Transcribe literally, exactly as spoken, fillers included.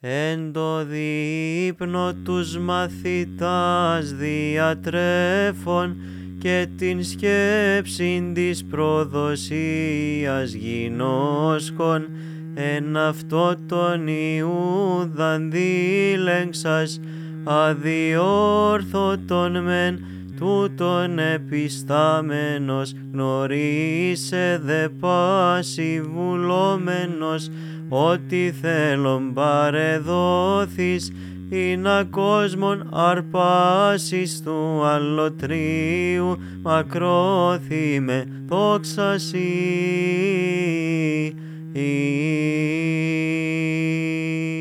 Εν το δείπνο τους μαθητάς διατρέφων και την σκέψην της προδοσίας γινώσκων, εν αυτό τον Ιούδαν δίλεγξας, αδιόρθωτον μεν, τούτον επιστάμενος, γνωρίσε δε πάση βουλόμενος, ότι θέλον παρεδόθης, ειναι κόσμον αρπάσεις του αλλοτρίου, μακρόθυμε δόξα σοι.